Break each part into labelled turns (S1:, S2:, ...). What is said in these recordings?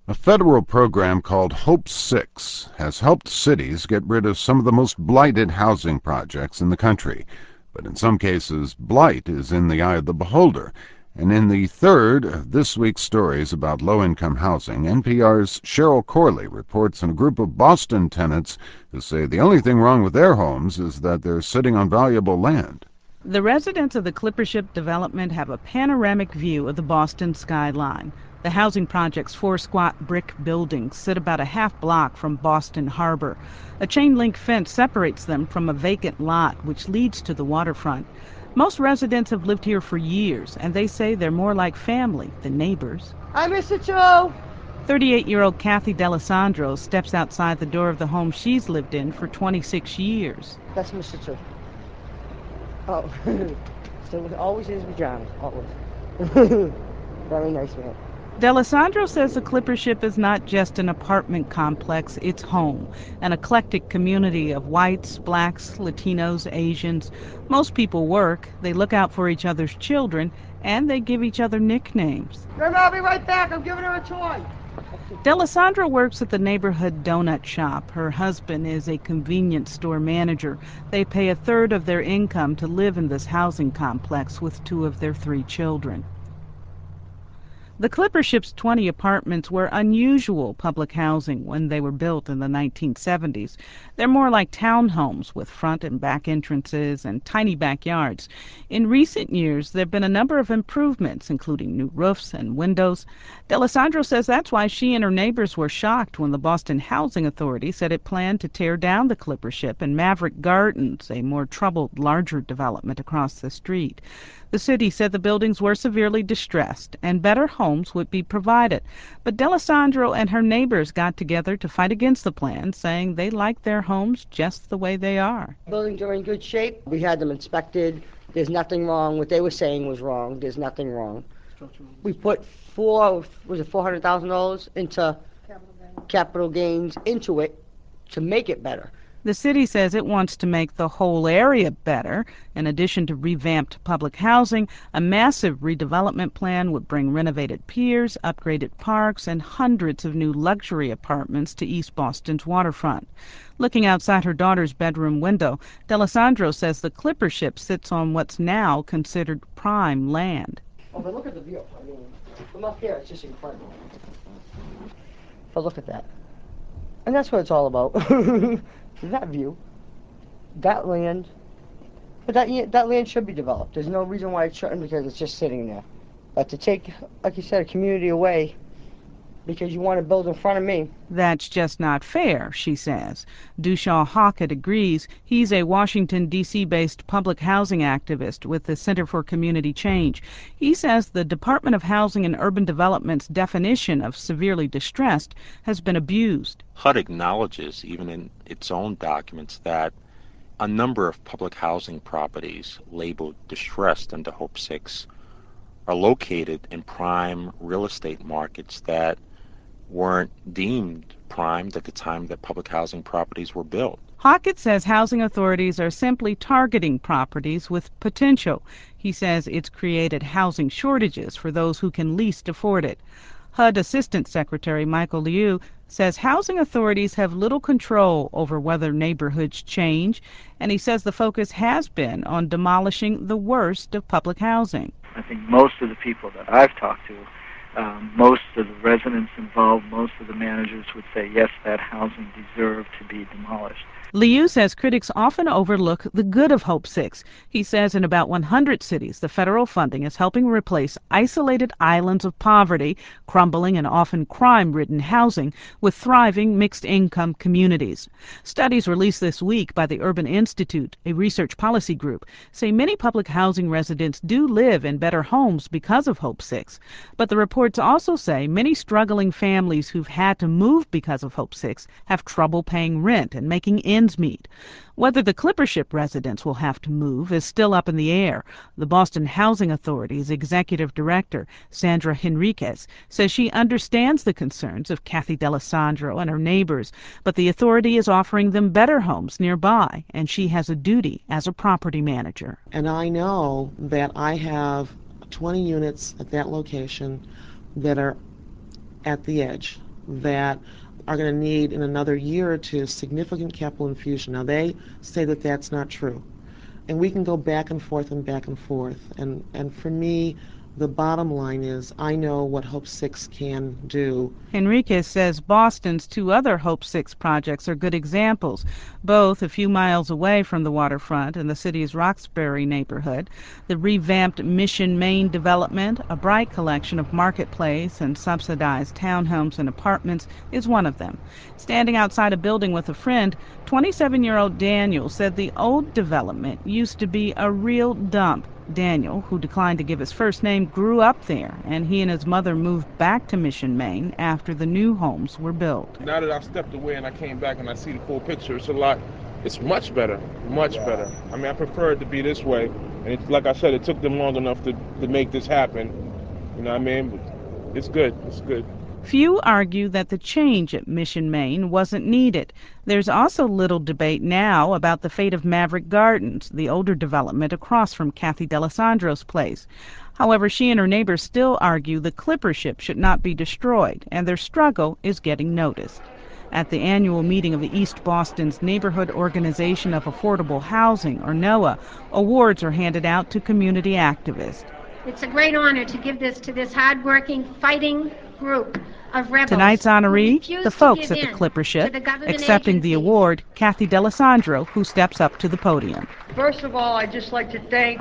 S1: A federal program called Hope 6 has helped cities get rid of some of the most blighted housing projects in the country. But in some cases, blight is in the eye of the beholder. And in the third of this week's stories about low-income housing, NPR's Cheryl Corley reports on a group of Boston tenants who say the only thing wrong with their homes is that they're sitting on valuable land.
S2: The residents of the Clippership development have a panoramic view of the Boston skyline. The housing project's four squat brick buildings sit about a half block from Boston Harbor. A chain-link fence separates them from a vacant lot which leads to the waterfront. Most residents have lived here for years, and they say they're more like family than neighbors.
S3: Hi, Mr. Cho.
S2: 38-year-old Kathy D'Alessandro steps outside the door of the home she's lived in for 26 years.
S3: That's Mr. Cho. Oh, so always in his pajamas, always. Very nice man.
S2: D'Alessandro says the Clippership is not just an apartment complex, it's home, an eclectic community of whites, blacks, Latinos, Asians. Most people work, they look out for each other's children, and they give each other nicknames.
S3: Grandma, I'll be right back. I'm giving her a toy.
S2: D'Alessandro works at the neighborhood donut shop. Her husband is a convenience store manager. They pay a third of their income to live in this housing complex with two of their three children. The Clippership's 20 apartments were unusual public housing when they were built in the 1970s. They're more like townhomes with front and back entrances and tiny backyards. In recent years, there have been a number of improvements, including new roofs and windows. D'Alessandro says that's why she and her neighbors were shocked when the Boston Housing Authority said it planned to tear down the Clippership and Maverick Gardens, a more troubled, larger development across the street. The city said the buildings were severely distressed and better homes would be provided. But D'Alessandro and her neighbors got together to fight against the plan, saying they like their homes just the way they are.
S3: Buildings are in good shape. We had them inspected. There's nothing wrong. What they were saying was wrong. There's nothing wrong. We put $400,000 into capital gains into it to make it better.
S2: The city says it wants to make the whole area better. In addition to revamped public housing, a massive redevelopment plan would bring renovated piers, upgraded parks, and hundreds of new luxury apartments to East Boston's waterfront. Looking outside her daughter's bedroom window, D'Alessandro says the Clippership sits on what's now considered prime land.
S3: Oh, but look at the view. I mean, from up here, it's just incredible. But look at that. And that's what it's all about. That view, that land, but that land should be developed. There's no reason why it shouldn't, because it's just sitting there. But to take, like you said, a community away because you want to build in front of me.
S2: That's just not fair, she says. Dushaw Hockett agrees. He's a Washington, D.C.-based public housing activist with the Center for Community Change. He says the Department of Housing and Urban Development's definition of severely distressed has been abused.
S4: HUD acknowledges, even in its own documents, that a number of public housing properties labeled distressed under Hope 6 are located in prime real estate markets that weren't deemed primed at the time that public housing properties were built.
S2: Hockett says housing authorities are simply targeting properties with potential. He says it's created housing shortages for those who can least afford it. HUD Assistant Secretary Michael Liu says housing authorities have little control over whether neighborhoods change, and he says the focus has been on demolishing the worst of public housing.
S5: I think most of the people that I've talked to, most of the residents involved, most of the managers would say, yes, that housing deserved to be demolished.
S2: Liu says critics often overlook the good of Hope 6. He says in about 100 cities, the federal funding is helping replace isolated islands of poverty, crumbling and often crime-ridden housing with thriving mixed-income communities. Studies released this week by the Urban Institute, a research policy group, say many public housing residents do live in better homes because of Hope 6. But the reports also say many struggling families who've had to move because of Hope 6 have trouble paying rent and making ends meet. Whether the Clippership residents will have to move is still up in the air. The Boston Housing Authority's executive director, Sandra Henriquez, says she understands the concerns of Kathy D'Alessandro and her neighbors, but the authority is offering them better homes nearby, and she has a duty as a property manager.
S6: And I know that I have 20 units at that location that are at the edge. that are going to need in another year or two significant capital infusion. Now they say that that's not true. And we can go back and forth and back and forth. And for me, the bottom line is I know what Hope 6 can do.
S2: Henriquez says Boston's two other Hope 6 projects are good examples, both a few miles away from the waterfront in the city's Roxbury neighborhood. The revamped Mission Main development, a bright collection of marketplace and subsidized townhomes and apartments, is one of them. Standing outside a building with a friend, 27-year-old Daniel said the old development used to be a real dump. Daniel, who declined to give his first name, grew up there, and he and his mother moved back to Mission Main after the new homes were built.
S7: Now that I've stepped away and I came back and I see the full picture, it's much better, much better. I mean, I prefer it to be this way, and like I said, it took them long enough to make this happen, you know what I mean? But it's good, it's good.
S2: Few argue that the change at Mission Main wasn't needed. There's also little debate now about the fate of Maverick Gardens, the older development across from Kathy D'Alessandro's place. However, she and her neighbors still argue the Clipper ship should not be destroyed, and their struggle is getting noticed. At the annual meeting of the East Boston's Neighborhood Organization of Affordable Housing, or NOAA, awards are handed out to community activists.
S8: It's a great honor to give this to this hardworking, fighting group of rebels.
S2: Tonight's honoree, the folks at the Clipper ship. Accepting the award, Kathy D'Alessandro, who steps up to the podium.
S3: First of all, I'd just like to thank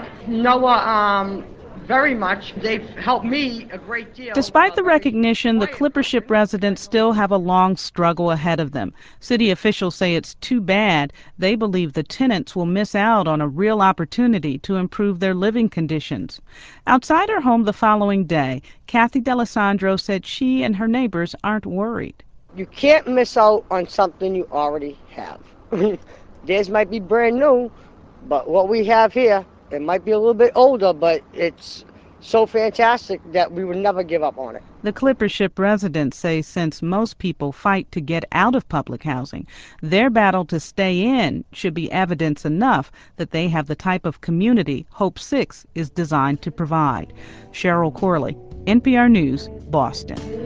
S3: NOAA very much. They've helped me a great deal.
S2: Despite the recognition, the Clipper ship residents still have a long struggle ahead of them. City officials say it's too bad. They believe the tenants will miss out on a real opportunity to improve their living conditions. Outside her home the following day, Kathy D'Alessandro said she and her neighbors aren't worried.
S3: You can't miss out on something you already have. Theirs might be brand new, but what we have here, it might be a little bit older, but it's so fantastic that we would never give up on it.
S2: The Clipper ship residents say since most people fight to get out of public housing, their battle to stay in should be evidence enough that they have the type of community Hope 6 is designed to provide. Cheryl Corley, NPR News, Boston.